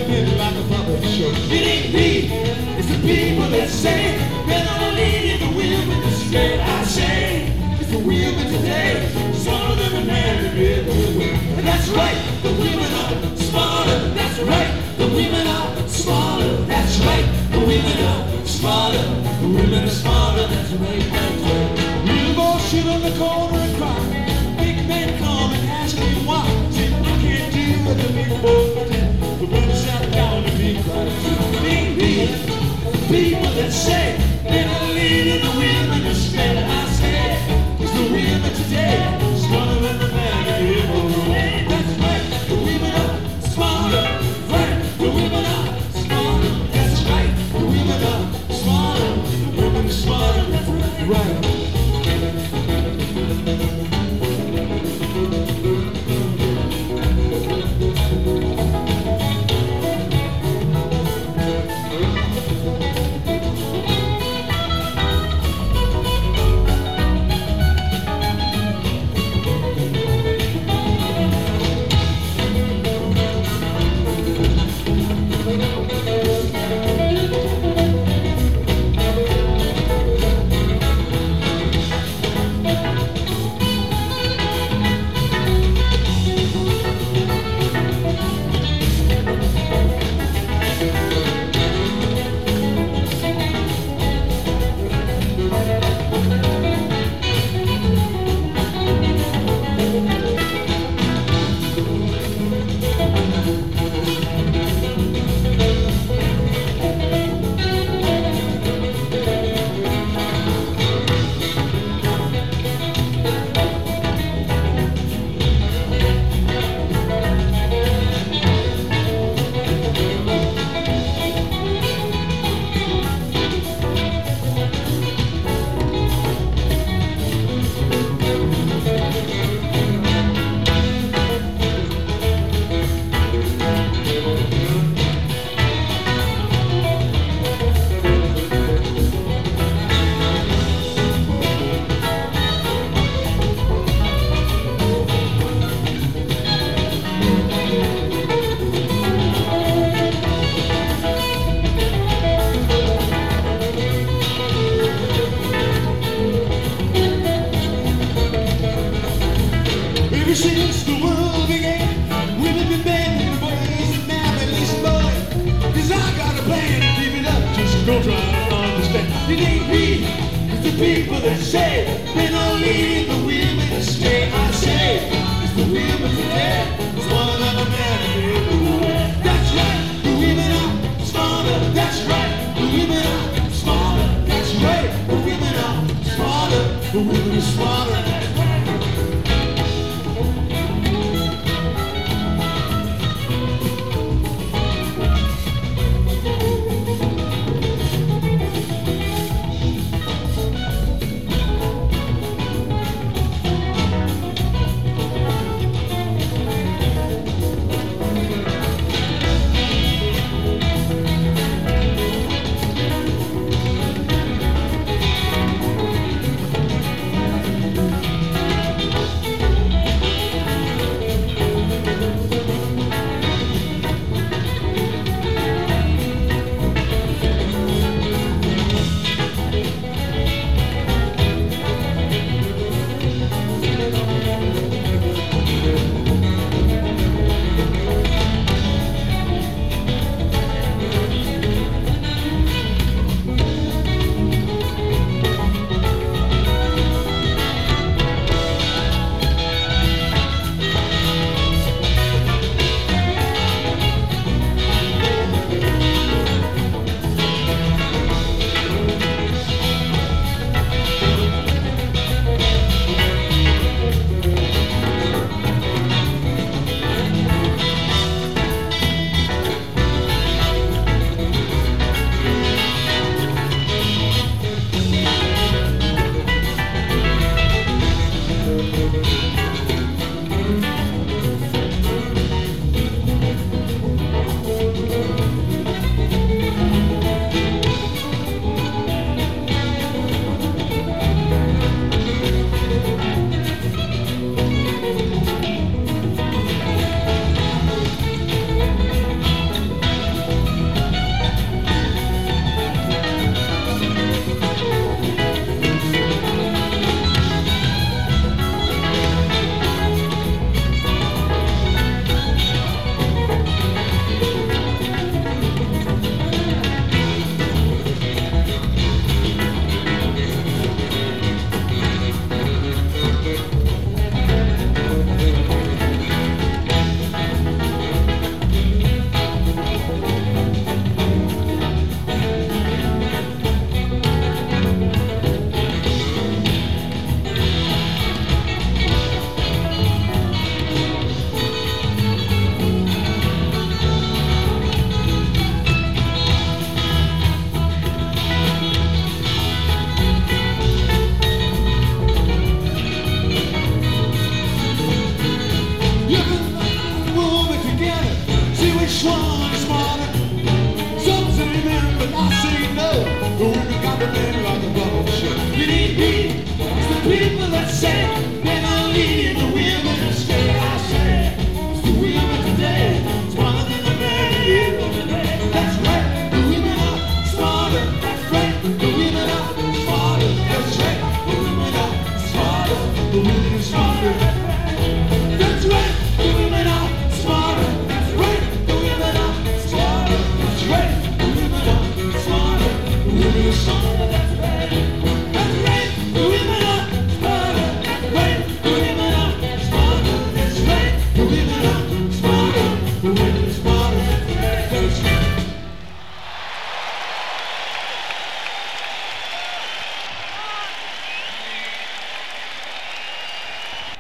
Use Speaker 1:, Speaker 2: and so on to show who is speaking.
Speaker 1: minute like a puppet show. It ain't me, it's the people that say they're not leading the women astray. I say it's the women today, smarter than the man to be the women. And that's right, the women are smarter. That's right, the women are smarter. That's right, the women are smarter. The women are smarter. That's right, that's right. Little boy sit on the corner and cry. Big man come and ask me why. Say I can't deal with the big boy. The brother sat down and he cried. People that say they're not leading the women astray. I say it's the women today, smarter than the man in the room. That's right, the women are smarter. Right, the women are smarter. That's right, the women are smarter. The women are smarter. That's right. Since the world began, women been bending the boys and now they listen, boy. Cause I got a plan to keep it up, just don't try to understand. It ain't me, it's the people that say they're not leading the women astray. I say, it's the women today, it's one of the men in the world. That's right, the women are smarter. That's right, the women are smarter. That's right, the women are smarter. The women are smarter. strong and smarter. Some say men, but I say no. The women got the men like a bubble ship. It ain't me, it's the people that say